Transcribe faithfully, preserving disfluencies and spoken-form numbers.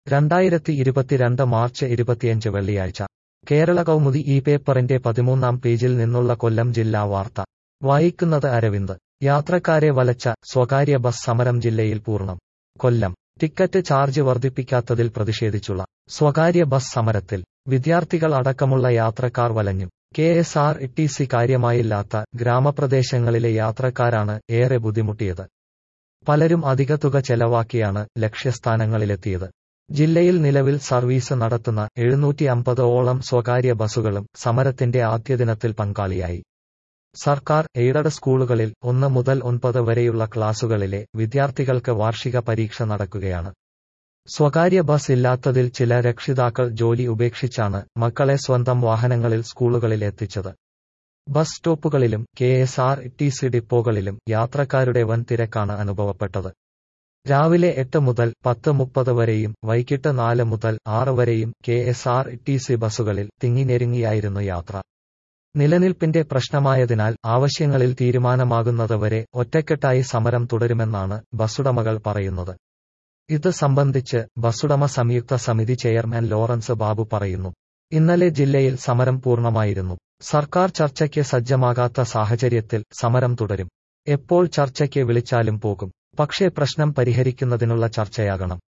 രണ്ടായിരത്തി ഇരുപത്തിരണ്ട് മാർച്ച് ഇരുപത്തിയഞ്ച് വെള്ളിയാഴ്ച കേരള കൗമുദി ഈ പേപ്പറിന്റെ പതിമൂന്നാം പേജിൽ നിന്നുള്ള കൊല്ലം ജില്ലാ വാർത്ത വായിക്കുന്നത് അരവിന്ദ്. യാത്രക്കാരെ വലച്ച സ്വകാര്യ ബസ് സമരം ജില്ലയിൽ പൂർണ്ണം. കൊല്ലം. ടിക്കറ്റ് ചാർജ് വർദ്ധിപ്പിക്കാത്തതിൽ പ്രതിഷേധിച്ചുള്ള സ്വകാര്യ ബസ് സമരത്തിൽ വിദ്യാർത്ഥികൾ അടക്കമുള്ള യാത്രക്കാർ വലഞ്ഞു. K S R T C കാര്യമായില്ലാത്ത ഗ്രാമപ്രദേശങ്ങളിലെ യാത്രക്കാരാണ് ഏറെ ബുദ്ധിമുട്ടിയത്. പലരും അധിക തുക ചെലവാക്കിയാണ് ലക്ഷ്യസ്ഥാനങ്ങളിലെത്തിയത്. ജില്ലയിൽ നിലവിൽ സർവീസ് നടത്തുന്ന എഴുന്നൂറ്റി അമ്പത് ഓളം സ്വകാര്യ ബസുകളും സമരത്തിന്റെ ആദ്യദിനത്തിൽ പങ്കാളിയായി. സർക്കാർ എയ്ഡഡ് സ്കൂളുകളിൽ ഒന്ന് മുതൽ ഒൻപത് വരെയുള്ള ക്ലാസുകളിലെ വിദ്യാർത്ഥികൾക്ക് വാർഷിക പരീക്ഷ നടക്കുകയാണ്. സ്വകാര്യ ബസ് ഇല്ലാത്തതിൽ ചില രക്ഷിതാക്കൾ ജോലി ഉപേക്ഷിച്ചാണ് മക്കളെ സ്വന്തം വാഹനങ്ങളിൽ സ്കൂളുകളിൽ എത്തിച്ചത്. ബസ് സ്റ്റോപ്പുകളിലും K S R T C ഡിപ്പോകളിലും യാത്രക്കാരുടെ വൻ തിരക്കാണ് അനുഭവപ്പെട്ടത്. രാവിലെ എട്ട് മുതൽ പത്ത് മുപ്പത് വരെയും വൈകിട്ട് നാല് മുതൽ ആറ് വരെയും K S R T C ബസുകളിൽ തിങ്ങിനെരുങ്ങിയായിരുന്നു യാത്ര. നിലനിൽപ്പിന്റെ പ്രശ്നമായതിനാൽ ആവശ്യങ്ങളിൽ തീരുമാനമാകുന്നതുവരെ ഒറ്റക്കെട്ടായി സമരം തുടരുമെന്നാണ് ബസുടമകൾ പറയുന്നത്. ഇത് സംബന്ധിച്ച് ബസുടമ സംയുക്ത സമിതി ചെയർമാൻ ലോറൻസ് ബാബു പറയുന്നു. ഇന്നലെ ജില്ലയിൽ സമരം പൂർണ്ണമായിരുന്നു. സർക്കാർ ചർച്ചയ്ക്ക് സജ്ജമാകാത്ത സാഹചര്യത്തിൽ സമരം തുടരും. എപ്പോൾ ചർച്ചയ്ക്ക് വിളിച്ചാലും പോകും. പക്ഷേ പ്രശ്നം പരിഹരിക്കുന്നതിനുള്ള ചർച്ചയാകണം.